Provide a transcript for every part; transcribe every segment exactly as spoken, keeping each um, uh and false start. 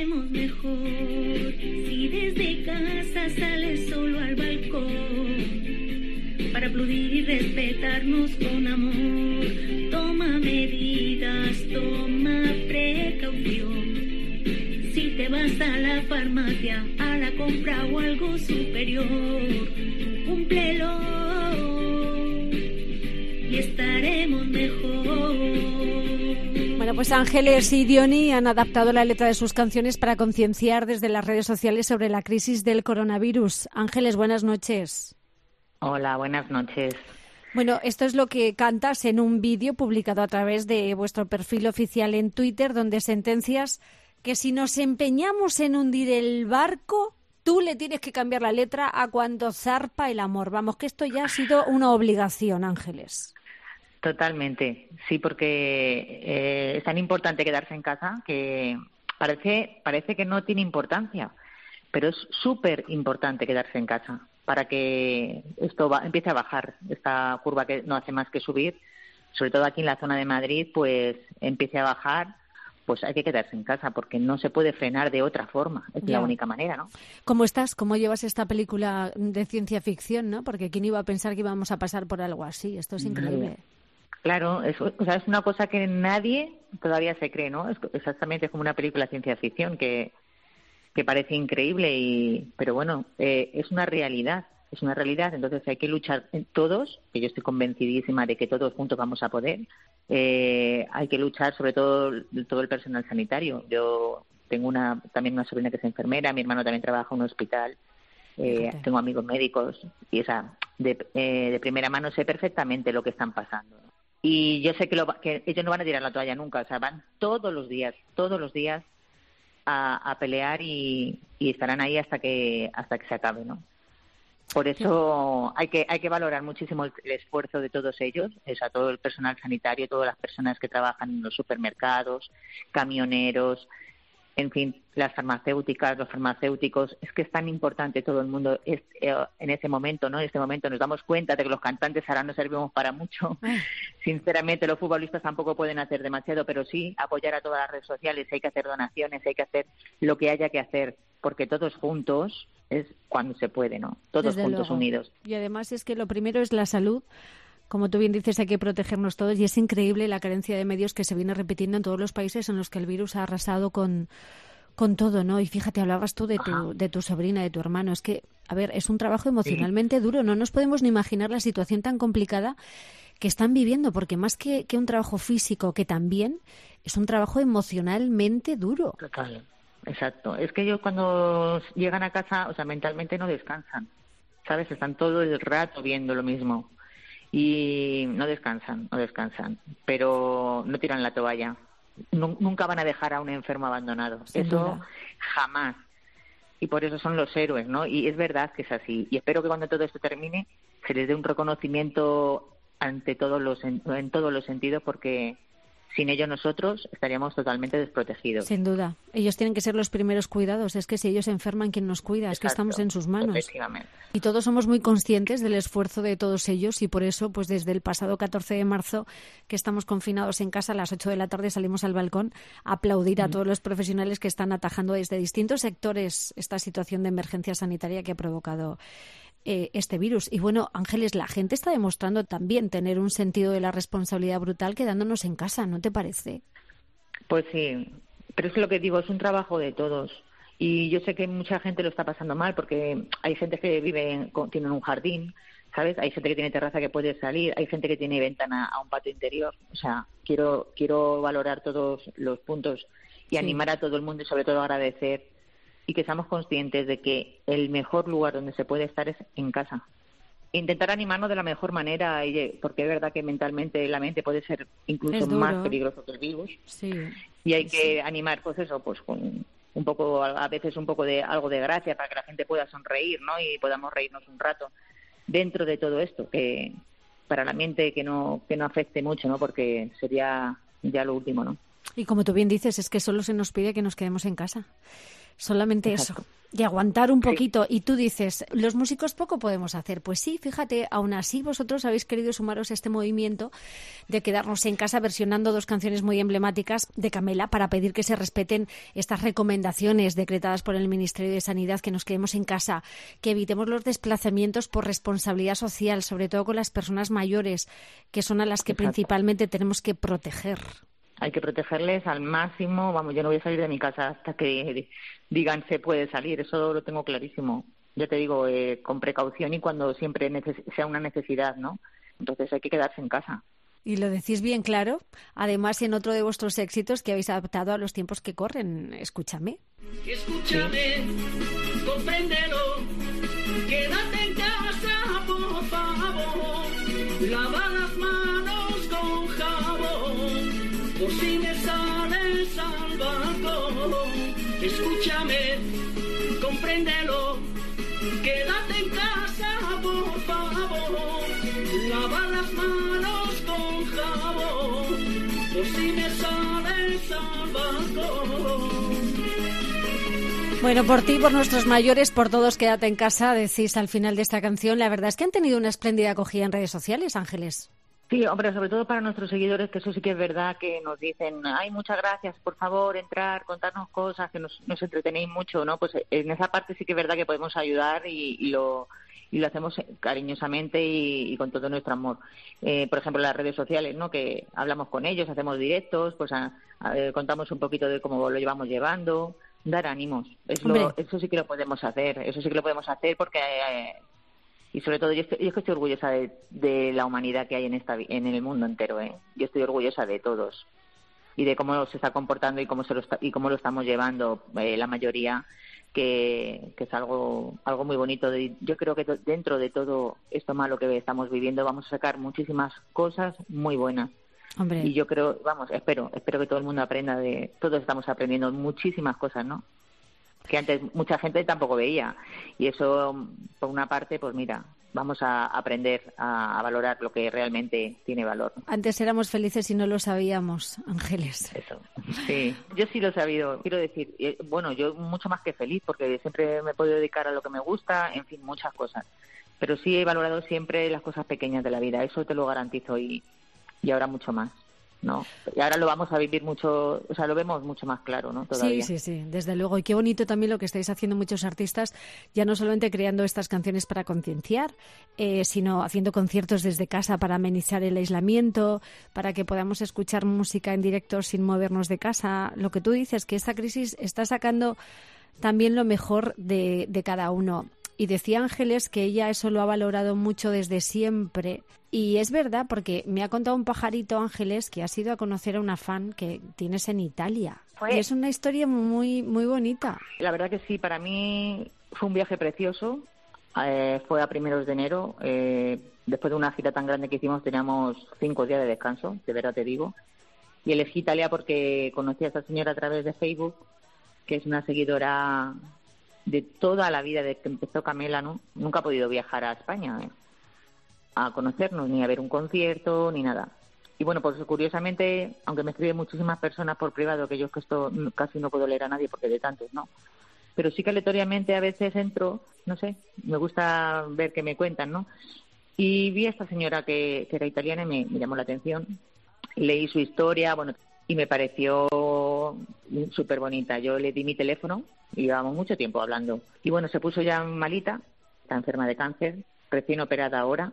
estaremos mejor si desde casa sales solo al balcón para aplaudir y respetarnos con amor. Toma medidas, toma precaución. Si te vas a la farmacia, a la compra o algo superior, cúmplelo y estaremos mejor. Bueno, pues Ángeles y Diony han adaptado la letra de sus canciones para concienciar desde las redes sociales sobre la crisis del coronavirus. Ángeles, buenas noches. Hola, buenas noches. Bueno, esto es lo que cantas en un vídeo publicado a través de vuestro perfil oficial en Twitter, donde sentencias que si nos empeñamos en hundir el barco, tú le tienes que cambiar la letra a cuando zarpa el amor. Vamos, que esto ya ha sido una obligación, Ángeles. Totalmente, sí, porque eh, es tan importante quedarse en casa que parece, parece que no tiene importancia, pero es súper importante quedarse en casa para que esto va, empiece a bajar, esta curva que no hace más que subir, sobre todo aquí en la zona de Madrid, pues empiece a bajar. Pues hay que quedarse en casa porque no se puede frenar de otra forma. Es ya la única manera, ¿no? ¿Cómo estás? ¿Cómo llevas esta película de ciencia ficción, no? Porque quién iba a pensar que íbamos a pasar por algo así. Esto es increíble. Claro, es, o sea, es una cosa que nadie todavía se cree, ¿no? Es exactamente como una película de ciencia ficción que, que parece increíble, y pero bueno, eh, es una realidad. Es una realidad, entonces hay que luchar todos, que yo estoy convencidísima de que todos juntos vamos a poder. Eh, hay que luchar sobre todo todo el personal sanitario. Yo tengo una también una sobrina que es enfermera, mi hermano también trabaja en un hospital, eh, tengo amigos médicos y esa de, eh, de primera mano sé perfectamente lo que están pasando. Y yo sé que, lo, que ellos no van a tirar la toalla nunca, o sea, van todos los días, todos los días a, a pelear y, y estarán ahí hasta que hasta que se acabe, ¿no? Por eso hay que hay que valorar muchísimo el, el esfuerzo de todos ellos, o sea, todo el personal sanitario, todas las personas que trabajan en los supermercados, camioneros, en fin, las farmacéuticas, los farmacéuticos. Es que es tan importante todo el mundo es, eh, en ese momento, ¿no? En este momento nos damos cuenta de que los cantantes ahora no servimos para mucho. Sinceramente, los futbolistas tampoco pueden hacer demasiado, pero sí apoyar a todas las redes sociales, hay que hacer donaciones, hay que hacer lo que haya que hacer, porque todos juntos es cuando se puede, ¿no? Todos Desde juntos, luego. unidos. Y además es que lo primero es la salud. Como tú bien dices, hay que protegernos todos, y es increíble la carencia de medios que se viene repitiendo en todos los países en los que el virus ha arrasado con, con todo, ¿no? Y fíjate, hablabas tú de tu, de tu sobrina, de tu hermano. Es que, a ver, es un trabajo emocionalmente sí. duro. No nos podemos ni imaginar la situación tan complicada que están viviendo, porque más que, que un trabajo físico, que también, es un trabajo emocionalmente duro. Total, exacto. Es que ellos cuando llegan a casa, o sea, mentalmente no descansan, ¿sabes? Están todo el rato viendo lo mismo. Y no descansan, no descansan, pero no tiran la toalla. Nunca van a dejar a un enfermo abandonado. Sin eso duda. Jamás. Y por eso son los héroes, ¿no? Y es verdad que es así. Y espero que cuando todo esto termine se les dé un reconocimiento ante todos los en, en todos los sentidos, porque sin ellos nosotros estaríamos totalmente desprotegidos. Sin duda. Ellos tienen que ser los primeros cuidados. Es que si ellos se enferman, ¿quién nos cuida? Exacto. Es que estamos en sus manos. Efectivamente. Y todos somos muy conscientes del esfuerzo de todos ellos, y por eso, pues desde el pasado catorce de marzo, que estamos confinados en casa, a las ocho de la tarde salimos al balcón a aplaudir a todos los profesionales que están atajando desde distintos sectores esta situación de emergencia sanitaria que ha provocado Eh, este virus. Y bueno, Ángeles, la gente está demostrando también tener un sentido de la responsabilidad brutal quedándonos en casa, ¿no te parece? Pues sí, pero es lo que digo, es un trabajo de todos. Y yo sé que mucha gente lo está pasando mal, porque hay gente que vive, en, tiene un jardín, ¿sabes? Hay gente que tiene terraza que puede salir, hay gente que tiene ventana a un patio interior. O sea, quiero quiero valorar todos los puntos y sí. animar a todo el mundo, y sobre todo agradecer, y que seamos conscientes de que el mejor lugar donde se puede estar es en casa. Intentar animarnos de la mejor manera, porque es verdad que mentalmente la mente puede ser incluso más peligroso que el virus. Sí. Y hay que sí. animar, pues eso, pues con un poco, a veces un poco de algo de gracia, para que la gente pueda sonreír, ¿no? Y podamos reírnos un rato dentro de todo esto, que para la mente que no que no afecte mucho, ¿no? Porque sería ya lo último, ¿no? Y como tú bien dices, es que solo se nos pide que nos quedemos en casa. Solamente Exacto. eso. Y aguantar un poquito. Sí. Y tú dices, los músicos poco podemos hacer. Pues sí, fíjate, aún así vosotros habéis querido sumaros a este movimiento de quedarnos en casa versionando dos canciones muy emblemáticas de Camela para pedir que se respeten estas recomendaciones decretadas por el Ministerio de Sanidad, que nos quedemos en casa, que evitemos los desplazamientos por responsabilidad social, sobre todo con las personas mayores, que son a las que Exacto. principalmente tenemos que proteger. Hay que protegerles al máximo. Vamos, yo no voy a salir de mi casa hasta que digan se puede salir. Eso lo tengo clarísimo. Ya te digo, eh, con precaución y cuando siempre neces- sea una necesidad, ¿no? Entonces hay que quedarse en casa. Y lo decís bien claro. Además, en otro de vuestros éxitos que habéis adaptado a los tiempos que corren, Escúchame. Escúchame, compréndelo, quédate en casa, por favor, lava las manos con jabón, por si me sales al balcón. Escúchame, compréndelo, quédate en casa, por favor, lava las manos con jabón, por si me sales al balcón. Bueno, por ti, por nuestros mayores, por todos, quédate en casa, decís al final de esta canción. La verdad es que han tenido una espléndida acogida en redes sociales, Ángeles. Sí, hombre, sobre todo para nuestros seguidores, que eso sí que es verdad, que nos dicen, ay, muchas gracias, por favor, entrar, contarnos cosas, que nos, nos entretenéis mucho, ¿no? Pues en esa parte sí que es verdad que podemos ayudar y, y lo y lo hacemos cariñosamente y, y con todo nuestro amor. Eh, por ejemplo, las redes sociales, ¿no? Que hablamos con ellos, hacemos directos, pues a, a, contamos un poquito de cómo lo llevamos llevando, dar ánimos. Es lo, eso sí que lo podemos hacer, eso sí que lo podemos hacer porque... Eh, y sobre todo yo, estoy, yo estoy orgullosa de, de la humanidad que hay en esta en el mundo entero, ¿eh? Yo estoy orgullosa de todos y de cómo se está comportando y cómo se lo está, y cómo lo estamos llevando eh, la mayoría, que, que es algo algo muy bonito. De, yo creo que to, dentro de todo esto malo que estamos viviendo vamos a sacar muchísimas cosas muy buenas. Hombre. Y yo creo, vamos, espero, espero que todo el mundo aprenda de, todos estamos aprendiendo muchísimas cosas, ¿no? Que antes mucha gente tampoco veía. Y eso, por una parte, pues mira, vamos a aprender a, a valorar lo que realmente tiene valor. Antes éramos felices y no lo sabíamos, Ángeles. Eso, sí. Yo sí lo he sabido. Quiero decir, eh, bueno, yo mucho más que feliz, porque siempre me he podido dedicar a lo que me gusta, en fin, muchas cosas. Pero sí he valorado siempre las cosas pequeñas de la vida, eso te lo garantizo, y, y ahora mucho más. ¿No? Y ahora lo vamos a vivir mucho, o sea, lo vemos mucho más claro, ¿no? Todavía. Sí, sí, sí, desde luego. Y qué bonito también lo que estáis haciendo muchos artistas, ya no solamente creando estas canciones para concienciar, eh, sino haciendo conciertos desde casa para amenizar el aislamiento, para que podamos escuchar música en directo sin movernos de casa. Lo que tú dices, que esta crisis está sacando también lo mejor de, de cada uno. Y decía Ángeles que ella eso lo ha valorado mucho desde siempre. Y es verdad, porque me ha contado un pajarito, Ángeles, que has ido a conocer a una fan que tienes en Italia. Fue... Y es una historia muy muy bonita. La verdad que sí, para mí fue un viaje precioso. Eh, fue a primeros de enero. Eh, después de una gira tan grande que hicimos, teníamos cinco días de descanso, de verdad te digo. Y elegí Italia porque conocí a esta señora a través de Facebook, que es una seguidora de toda la vida, desde que empezó Camela, ¿no? Nunca ha podido viajar a España ¿eh? a conocernos, ni a ver un concierto, ni nada. Y bueno, pues curiosamente, aunque me escriben muchísimas personas por privado, que yo es que esto casi no puedo leer a nadie porque de tantos, ¿no? Pero sí que aleatoriamente a veces entro, no sé, me gusta ver qué me cuentan, ¿no? Y vi a esta señora que, que era italiana y me, me llamó la atención. Leí su historia, bueno, y me pareció súper bonita. Yo le di mi teléfono y llevábamos mucho tiempo hablando. Y bueno, se puso ya malita, está enferma de cáncer, recién operada ahora.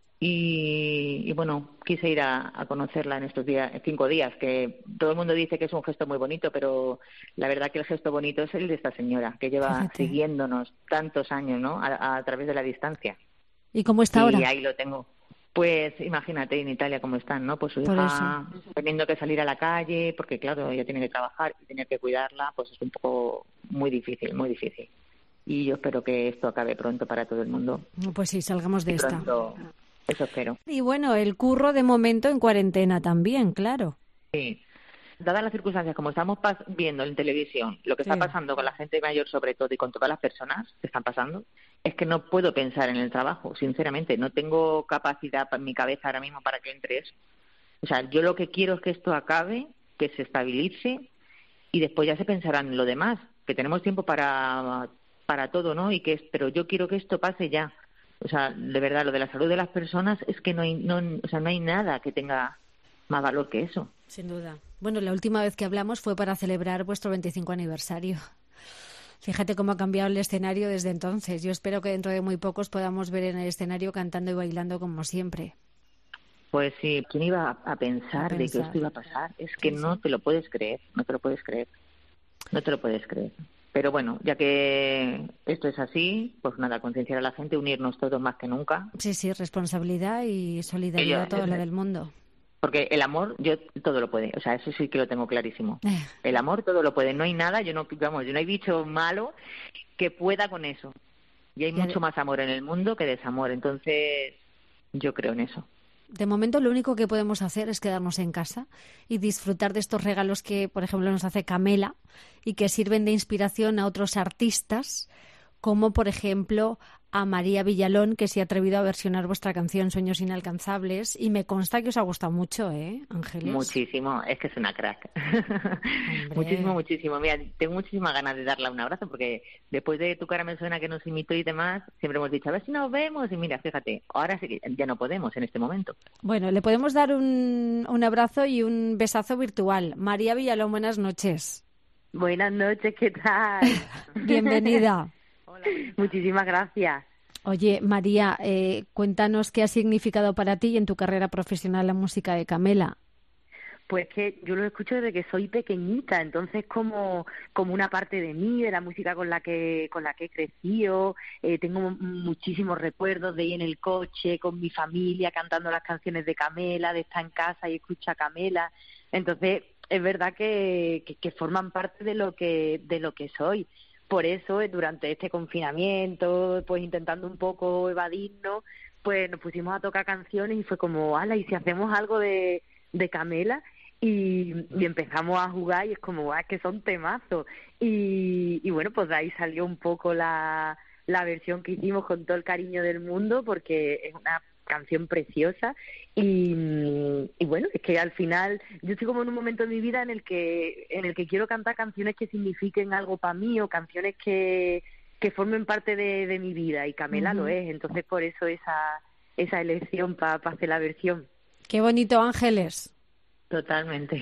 Y, y bueno, quise ir a, a conocerla en estos días, cinco días, que todo el mundo dice que es un gesto muy bonito, pero la verdad que el gesto bonito es el de esta señora, que lleva Fíjate. siguiéndonos tantos años, ¿no? A, a través de la distancia. ¿Y cómo está y ahora? Y ahí lo tengo. Pues imagínate en Italia cómo están, ¿no? Pues su hija teniendo que salir a la calle, porque claro, ella tiene que trabajar y tiene que cuidarla, pues es un poco muy difícil, muy difícil. Y yo espero que esto acabe pronto para todo el mundo. Pues sí, salgamos de y esta. Pronto, eso espero. Y bueno, el curro de momento en cuarentena también, claro. Sí. Dadas las circunstancias, como estamos pas- viendo en televisión, lo que está sí. pasando con la gente mayor sobre todo y con todas las personas que están pasando, es que no puedo pensar en el trabajo, sinceramente. No tengo capacidad en mi cabeza ahora mismo para que entre eso. O sea, yo lo que quiero es que esto acabe, que se estabilice y después ya se pensará en lo demás. que tenemos tiempo para para todo, ¿no? Y que pero yo quiero que esto pase ya. O sea, de verdad, lo de la salud de las personas es que no hay, no, o sea, no hay nada que tenga más valor que eso. Sin duda. Bueno, la última vez que hablamos fue para celebrar vuestro veinticinco aniversario. Fíjate cómo ha cambiado el escenario desde entonces. Yo espero que dentro de muy pocos podamos ver en el escenario cantando y bailando como siempre. Pues sí, ¿quién iba a pensar, a pensar de que esto iba a pasar? Es que sí, no sí. te lo puedes creer, no te lo puedes creer. No te lo puedes creer. Pero bueno, ya que esto es así, pues nada, concienciar a la gente, unirnos todos más que nunca. Sí, sí, responsabilidad y solidaridad a toda la del mundo. Porque el amor, yo todo lo puede, o sea, eso sí que lo tengo clarísimo. El amor todo lo puede, no hay nada, yo no, vamos, yo no he bicho malo que pueda con eso. Y hay mucho más amor en el mundo que desamor, entonces yo creo en eso. De momento lo único que podemos hacer es quedarnos en casa y disfrutar de estos regalos que, por ejemplo, nos hace Camela y que sirven de inspiración a otros artistas, como por ejemplo a María Villalón, que se ha atrevido a versionar vuestra canción Sueños Inalcanzables, y me consta que os ha gustado mucho, ¿eh, Ángeles? Muchísimo, es que es una crack. muchísimo, muchísimo. Mira, tengo muchísimas ganas de darle un abrazo, porque después de Tu cara me suena, que nos imitó y demás, siempre hemos dicho, a ver si nos vemos, y mira, fíjate, ahora sí que ya no podemos en este momento. Bueno, le podemos dar un, un abrazo y un besazo virtual. María Villalón, buenas noches. Buenas noches, ¿qué tal? Bienvenida. Hola. Muchísimas gracias. Oye, María, eh, cuéntanos qué ha significado para ti y en tu carrera profesional la música de Camela. Pues que yo lo escucho desde que soy pequeñita, entonces como como una parte de mí, de la música con la que con la que he crecido. Eh, tengo muchísimos recuerdos de ir en el coche con mi familia cantando las canciones de Camela, de estar en casa y escuchar a Camela. Entonces es verdad que, que, que forman parte de lo que de lo que soy. Por eso, durante este confinamiento, pues intentando un poco evadirnos, pues nos pusimos a tocar canciones y fue como, ala, ¿y si hacemos algo de, de Camela? Y, y empezamos a jugar y es como, ah, que son temazos. Y, y bueno, pues de ahí salió un poco la, la versión que hicimos con todo el cariño del mundo, porque es una canción preciosa. Y, y bueno, es que al final yo estoy como en un momento de mi vida en el que en el que quiero cantar canciones que signifiquen algo para mí, o canciones que, que formen parte de, de mi vida, y Camela uh-huh. lo es, entonces por eso esa esa elección para pa hacer la versión. Qué bonito, Ángeles. Totalmente.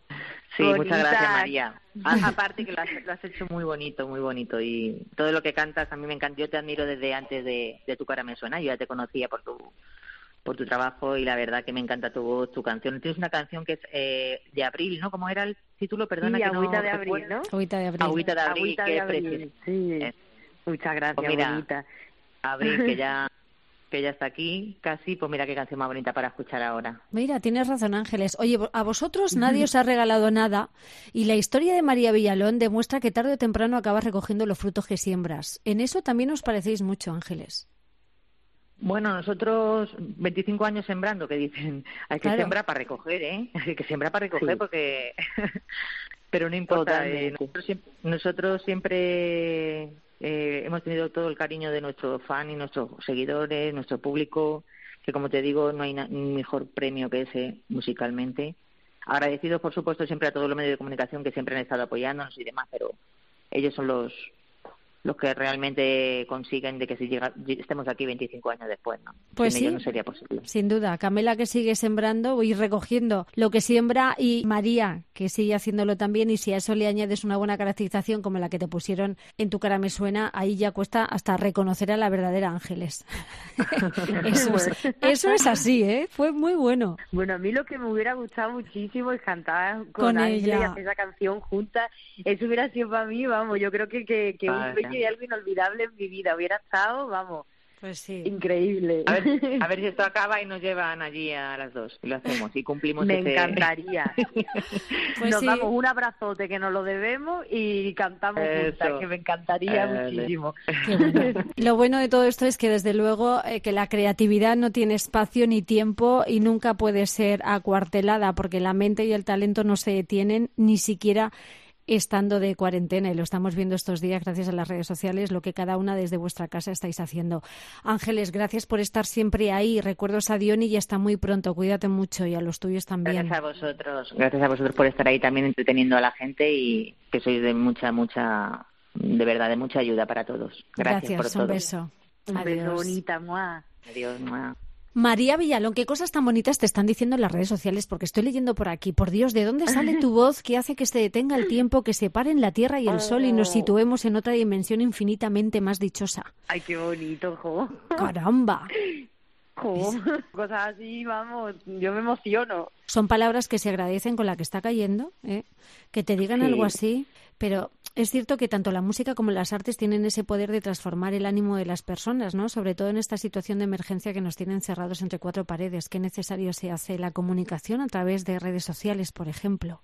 Sí, bonita. Muchas gracias, María. A, aparte que lo has, lo has hecho muy bonito, muy bonito, y todo lo que cantas a mí me encanta. Yo te admiro desde antes de, de Tu cara me suena, yo ya te conocía por tu por tu trabajo y la verdad que me encanta tu voz, tu canción. Tienes una canción que es eh, de Abril, ¿no? ¿Cómo era el título? Perdona, sí, que Agüita no de Abril, recuerdo. ¿no? Agüita de Abril. Agüita de Abril, Agüita qué de Abril. precioso. Sí. Eh. Muchas gracias, pues mira, bonita. Abril, que ya que ya está aquí, casi, pues mira qué canción más bonita para escuchar ahora. Mira, tienes razón, Ángeles. Oye, a vosotros nadie os ha regalado nada, y la historia de María Villalón demuestra que tarde o temprano acabas recogiendo los frutos que siembras. En eso también os parecéis mucho, Ángeles. Bueno, nosotros veinticinco años sembrando, que dicen, hay que claro. sembrar para recoger, ¿eh? Hay que sembrar para recoger, sí. porque... Pero no importa, eh, nosotros siempre, nosotros siempre eh, hemos tenido todo el cariño de nuestros fans y nuestros seguidores, nuestro público, que como te digo, no hay na- mejor premio que ese musicalmente. Agradecidos, por supuesto, siempre a todos los medios de comunicación que siempre han estado apoyándonos y demás, pero ellos son los... los que realmente consiguen de que si llega, estemos aquí veinticinco años después, ¿no? Pues sin sí, ellos no sería posible. Sin duda. Camela, que sigue sembrando y recogiendo lo que siembra, y María, que sigue haciéndolo también, y si a eso le añades una buena caracterización como la que te pusieron en Tu cara me suena, ahí ya cuesta hasta reconocer a la verdadera Ángeles. eso, es, eso es así, ¿eh? Fue muy bueno. Bueno, a mí lo que me hubiera gustado muchísimo es cantar con, con Ángeles ella y hacer esa canción juntas. Eso hubiera sido para mí, vamos, yo creo que, que, que un sueño y algo inolvidable en mi vida. Hubiera estado, vamos, pues sí, increíble. A ver, a ver si esto acaba y nos llevan allí a las dos y lo hacemos y cumplimos. Me ese... encantaría. Pues nos sí. damos un abrazote que nos lo debemos y cantamos Eso. juntas, que me encantaría Dale. muchísimo. Qué bueno. Lo bueno de todo esto es que desde luego eh, que la creatividad no tiene espacio ni tiempo y nunca puede ser acuartelada, porque la mente y el talento no se detienen ni siquiera estando de cuarentena, y lo estamos viendo estos días gracias a las redes sociales, lo que cada una desde vuestra casa estáis haciendo. Ángeles, gracias por estar siempre ahí. Recuerdos a Diony y hasta muy pronto. Cuídate mucho, y a los tuyos también. Gracias a vosotros, gracias a vosotros por estar ahí también entreteniendo a la gente, y que sois de mucha, mucha de verdad de mucha ayuda para todos. Gracias, Gracias por todo. Un beso. Un Adiós. beso bonita, ¡mua! Adiós, mua. María Villalón, ¿qué cosas tan bonitas te están diciendo en las redes sociales? Porque estoy leyendo por aquí. Por Dios, ¿de dónde sale tu voz que hace que se detenga el tiempo, que separen la tierra y el sol y nos situemos en otra dimensión infinitamente más dichosa? Ay, qué bonito, jo. ¡Caramba! Jo, cosas así, vamos, yo me emociono. Son palabras que se agradecen con la que está cayendo, ¿eh? Que te digan Sí. algo así, pero es cierto que tanto la música como las artes tienen ese poder de transformar el ánimo de las personas, ¿no? Sobre todo en esta situación de emergencia que nos tiene encerrados entre cuatro paredes. Qué necesario se hace la comunicación a través de redes sociales, por ejemplo.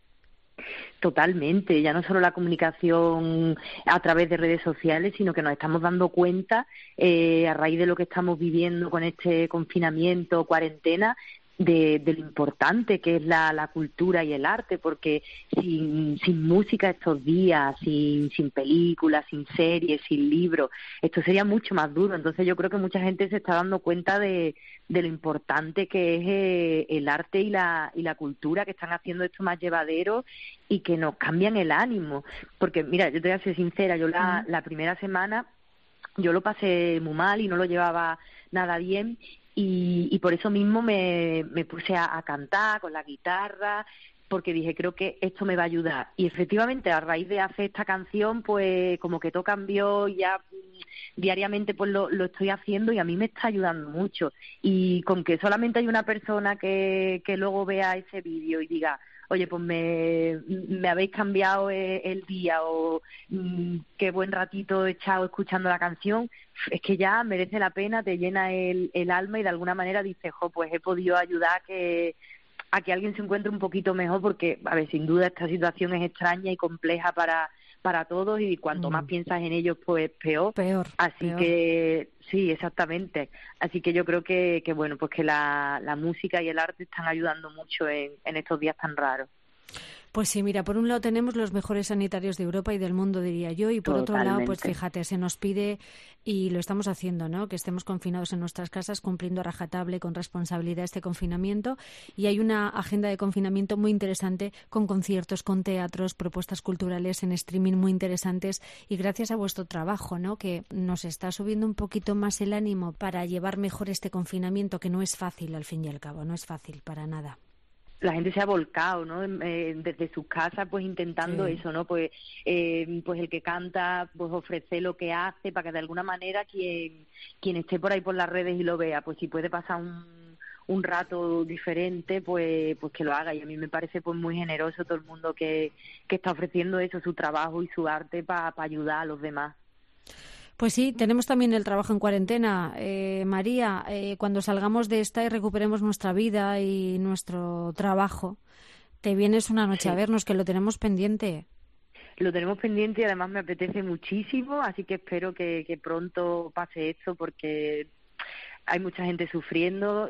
Totalmente, ya no solo la comunicación a través de redes sociales, sino que nos estamos dando cuenta, eh, a raíz de lo que estamos viviendo con este confinamiento, cuarentena, de, de lo importante que es la, la cultura y el arte, porque sin, sin música estos días, sin, sin películas, sin series, sin libros, esto sería mucho más duro. Entonces yo creo que mucha gente se está dando cuenta de, de lo importante que es eh, el arte y la, y la cultura, que están haciendo esto más llevadero y que nos cambian el ánimo. Porque mira, yo te voy a ser sincera, yo la, la primera semana yo lo pasé muy mal y no lo llevaba nada bien. Y, y por eso mismo me, me puse a, a cantar con la guitarra, porque dije, creo que esto me va a ayudar. Y efectivamente, a raíz de hacer esta canción, pues como que todo cambió y ya diariamente pues lo, lo estoy haciendo y a mí me está ayudando mucho. Y con que solamente hay una persona que, que luego vea ese vídeo y diga, oye, pues me, me habéis cambiado el día o mmm, qué buen ratito he echado escuchando la canción, es que ya merece la pena, te llena el, el alma y de alguna manera dices, jo, pues he podido ayudar a que, a que alguien se encuentre un poquito mejor, porque, a ver, sin duda esta situación es extraña y compleja para para todos y cuanto mm. más piensas en ellos, pues peor. Peor. Así peor. que, sí, exactamente. Así que yo creo que, que bueno, pues que la, la música y el arte están ayudando mucho en, en estos días tan raros. Pues sí, mira, por un lado tenemos los mejores sanitarios de Europa y del mundo, diría yo, y por Totalmente. otro lado, pues fíjate, se nos pide, y lo estamos haciendo, ¿no?, que estemos confinados en nuestras casas, cumpliendo a rajatabla y con responsabilidad este confinamiento, y hay una agenda de confinamiento muy interesante, con conciertos, con teatros, propuestas culturales en streaming muy interesantes, y gracias a vuestro trabajo, ¿no?, que nos está subiendo un poquito más el ánimo para llevar mejor este confinamiento, que no es fácil, al fin y al cabo, no es fácil para nada. La gente se ha volcado, ¿no?, eh, desde sus casas, pues intentando sí. eso, ¿no?, pues eh, pues el que canta, pues ofrece lo que hace para que de alguna manera quien quien esté por ahí por las redes y lo vea, pues si puede pasar un, un rato diferente, pues pues que lo haga. Y a mí me parece pues muy generoso todo el mundo que, que está ofreciendo eso, su trabajo y su arte para pa ayudar a los demás. Pues sí, tenemos también el trabajo en cuarentena. Eh, María, eh, cuando salgamos de esta y recuperemos nuestra vida y nuestro trabajo, te vienes una noche sí. a vernos, que lo tenemos pendiente. Lo tenemos pendiente y además me apetece muchísimo, así que espero que, que pronto pase esto, porque hay mucha gente sufriendo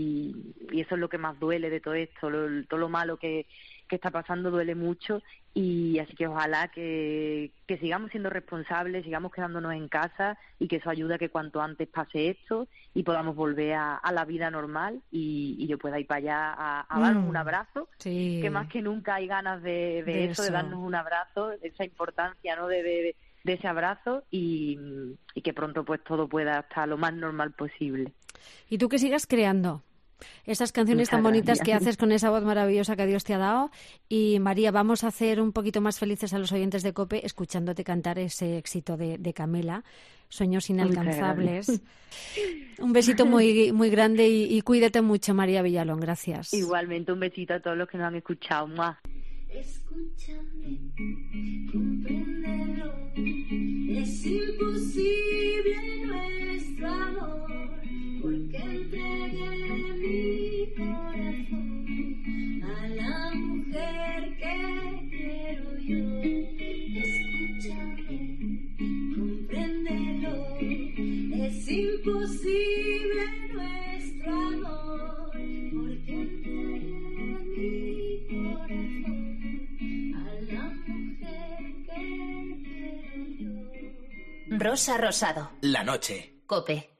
y, y eso es lo que más duele de todo esto, lo, todo lo malo que, que está pasando duele mucho, y así que ojalá que, que sigamos siendo responsables, sigamos quedándonos en casa y que eso ayude a que cuanto antes pase esto y podamos volver a, a la vida normal y, y yo pueda ir para allá a, a darnos mm, un abrazo, sí. que más que nunca hay ganas de, de, de eso, eso, de darnos un abrazo, esa importancia, ¿no?, de, de, de ese abrazo y, y que pronto pues todo pueda estar lo más normal posible. Y tú que sigas creando esas canciones Muchas tan bonitas gracias. que haces con esa voz maravillosa que Dios te ha dado. Y María, vamos a hacer un poquito más felices a los oyentes de COPE escuchándote cantar ese éxito de, de Camela, Sueños inalcanzables. Un besito muy muy grande y, y cuídate mucho, María Villalón. Gracias. Igualmente, un besito a todos los que nos han escuchado. ¡Mua! Escúchame, compréndelo, es imposible nuestro amor, porque entregué mi corazón a la mujer que quiero yo. Escúchame, compréndelo, es imposible nuestro amor, porque entregué mi corazón a la mujer que quiero yo. Rosa Rosado. La noche. COPE.